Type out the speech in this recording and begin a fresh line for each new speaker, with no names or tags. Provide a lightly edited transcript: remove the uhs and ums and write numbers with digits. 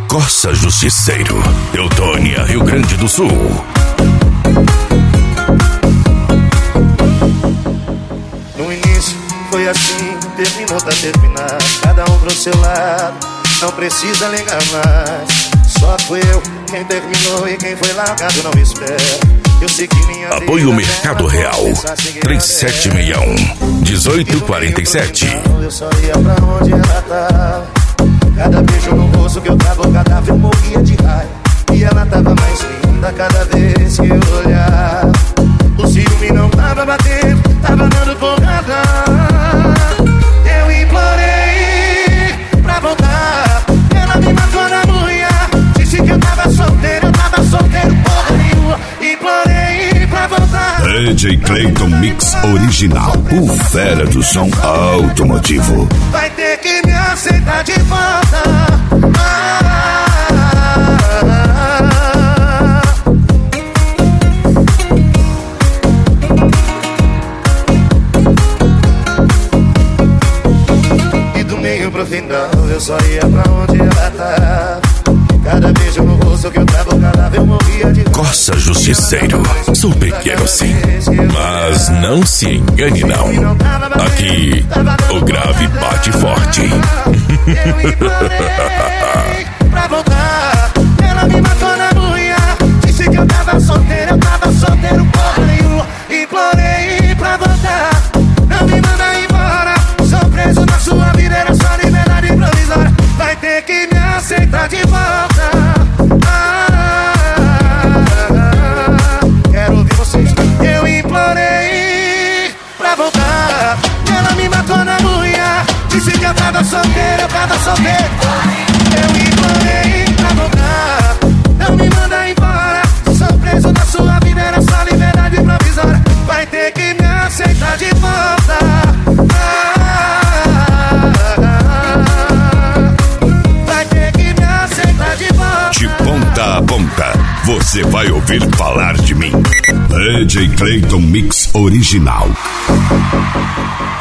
Corsa Justiceiro, Teutônia, Rio Grande do Sul.
No início foi assim, terminou, tá terminado. Cada um pro seu lado, não precisa ligar mais. Só fui eu quem terminou e quem foi largado não espera. Eu sei que minha
Apoio Mercado Real 3761-1847.
Eu só ia pra onde ela tava. Cada beijo no rosto que eu tava, o cadáver eu morria de raiva. E ela tava mais linda cada vez que eu olhava. O ciúme não tava batendo, tava dando porrada. Eu implorei pra voltar. Ela me matou na unha. Disse que eu tava solteiro porra nenhuma. Implorei pra voltar.
DJ Clayton Mix Original, o fera do som automotivo.
Vai ter que me aceitar de volta. E do meio pro final eu só ia pra onde ela tava. Cada beijo no rosto que eu tava, o cadáver eu morria de...
Corsa Justiceiro, sou pequeno sim, mas não se engane não. Aqui o grave bate forte.
Eu implorei pra voltar. Ela me matou na unha. Disse que eu tava solteiro porra nenhuma. Implorei pra voltar. Não me manda embora. Sou preso na sua vida, era só liberdade provisória. Vai ter que me aceitar de volta. Quero ouvir vocês. Eu implorei pra voltar. Ela me matou na unha. Disse que eu tava solteiro Eu implorei pra voltar. Não me manda embora. Sou preso na sua vida, era só liberdade provisória. Vai ter que me aceitar de volta. Vai ter que me aceitar de volta.
De ponta a ponta, você vai ouvir falar de mim. DJ Clayton Mix Original.